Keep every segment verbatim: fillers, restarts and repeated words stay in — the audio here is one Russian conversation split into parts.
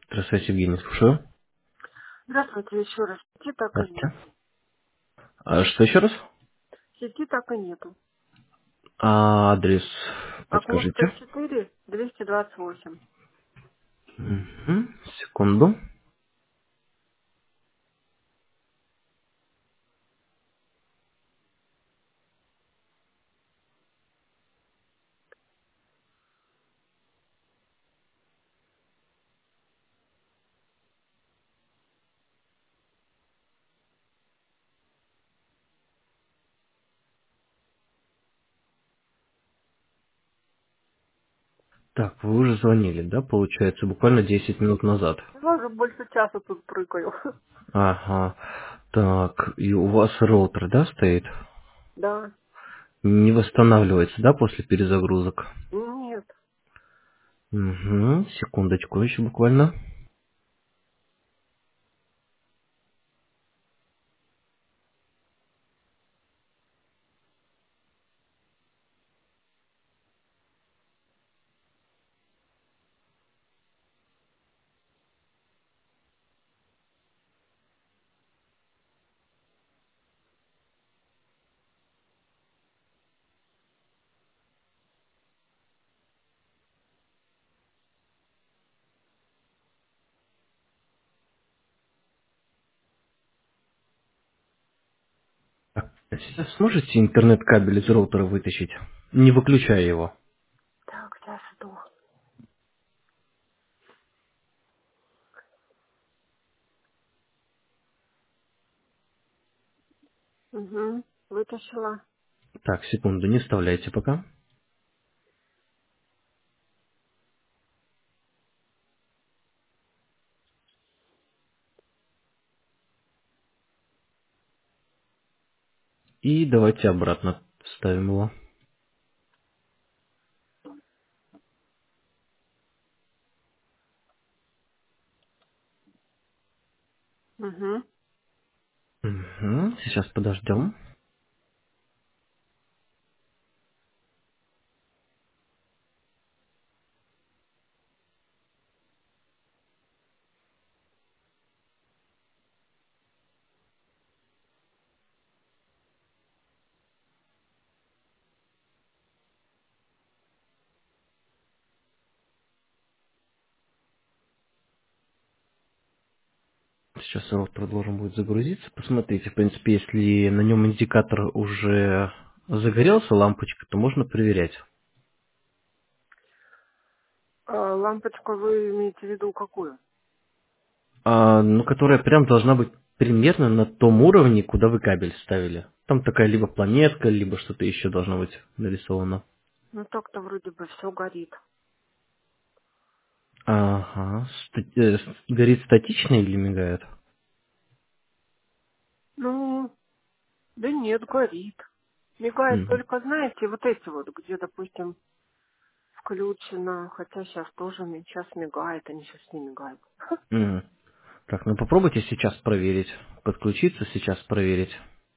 Здравствуйте, Евгений, слушаю. Здравствуйте еще раз. Сети так и Здравствуйте. нету. А что еще раз? Сети так и нету. А, адрес подскажите. Окловская четыре, двести двадцать восемь. Мгм, секунду. Так, вы уже звонили, да, получается, буквально десять минут назад. Я уже больше часа тут прыгаю. Ага. Так, и у вас роутер, да, стоит? Да. Не восстанавливается, да, после перезагрузок? Нет. Угу, секундочку еще буквально. Так, а сейчас сможете интернет-кабель из роутера вытащить, не выключая его? Так, сейчас иду. Угу. Вытащила. Так, секунду, не вставляйте пока. И давайте обратно вставим его. Угу. Мгм, сейчас подождем. Сейчас роутер должен будет загрузиться. Посмотрите, в принципе, если на нем индикатор уже загорелся, лампочка, то можно проверять. А, лампочку вы имеете в виду какую? А, ну, которая прям должна быть примерно на том уровне, куда вы кабель ставили. Там такая либо планетка, либо что-то еще должно быть нарисовано. Ну так-то вроде бы все горит. Ага. Ста- э, с- горит статично или мигает? Ну, да нет, горит. Мигает Мгм. только, знаете, вот эти вот, где, допустим, включено, хотя сейчас тоже ми- сейчас мигает, они сейчас не мигают. Мгм. Так, ну попробуйте сейчас проверить. Подключиться, сейчас проверить.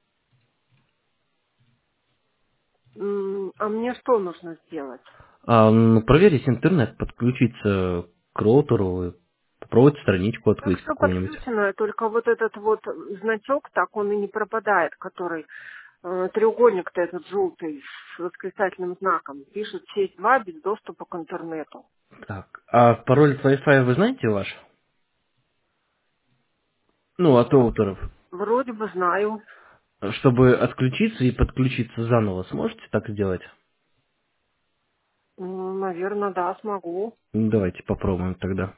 М, А мне что нужно сделать? А, ну, проверить интернет, подключиться к роутеру, и попробовать страничку Так открыть все какую-нибудь. подключено, только вот этот вот значок, так он и не пропадает, который э, треугольник-то этот желтый с восклицательным знаком. Пишет сеть два без доступа к интернету. Так, а пароль от Wi-Fi вы знаете ваш? Ну, от Вро- роутеров. Вроде бы знаю. Чтобы отключиться и подключиться заново, сможете так сделать? Наверное, да, смогу. Ну, давайте попробуем тогда.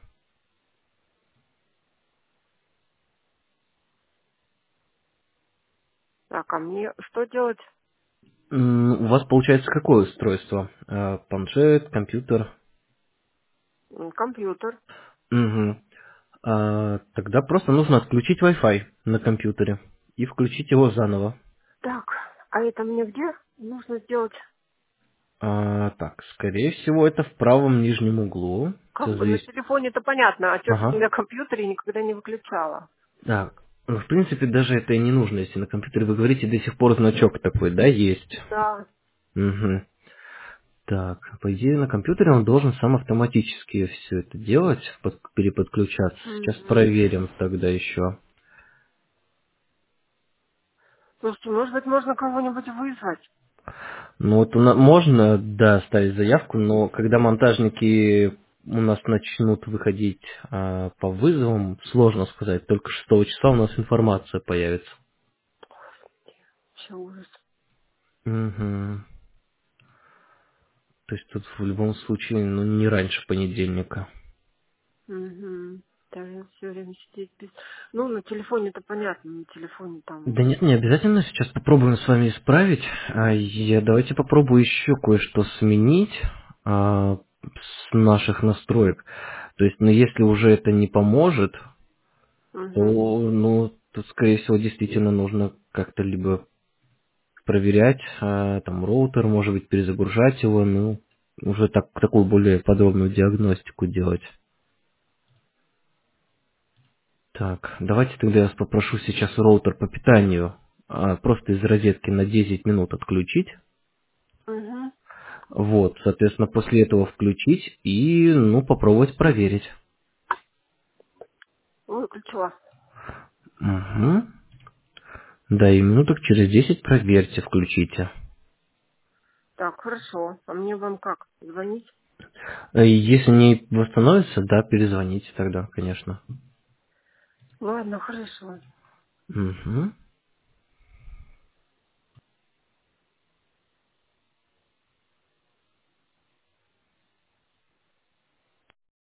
Так, а мне что делать? М, У вас получается какое устройство? Э, Планшет, компьютер? М, Компьютер. Мгм. А, тогда просто нужно отключить Wi-Fi на компьютере и включить его заново. Так, а это мне где нужно сделать? А, так, скорее всего, это в правом нижнем углу. Как Все бы на зависит. телефоне-то понятно, а что же Ага. на компьютере никогда не выключала? Так. Ну, в принципе, даже это и не нужно, если на компьютере вы говорите, до сих пор значок такой, да, есть. Да. Угу. Так, по идее на компьютере он должен сам автоматически все это делать, под- переподключаться. Сейчас Угу. проверим тогда еще. Слушайте, может быть, можно кого-нибудь вызвать? Ну вот у на- можно, да, ставить заявку, но когда монтажники у нас начнут выходить а, по вызовам, сложно сказать. Только шестого числа у нас информация появится. Вообще ужас. Мгм. То есть тут в любом случае, ну, не раньше понедельника. Угу. Даже все время сидеть без... Ну, на телефоне-то понятно, на телефоне Да там... нет, не обязательно. Сейчас попробуем с вами исправить. А я давайте попробую еще кое-что сменить а, с наших настроек. То есть, ну, если уже это не поможет, то, Угу. ну, тут, скорее всего, действительно нужно как-то либо проверять, а, там, роутер, может быть, перезагружать его, ну, уже так, такую более подробную диагностику делать. Так, давайте тогда я вас попрошу сейчас роутер по питанию а, просто из розетки на десять минут отключить. Угу. Вот, соответственно, после этого включить и, ну, попробовать проверить. Выключила. Угу. Да, и минуток через десять проверьте, включите. Так, хорошо. А мне вам как? Звонить? Э, Если не восстановится, да, перезвоните тогда, конечно. Ладно, хорошо. Угу.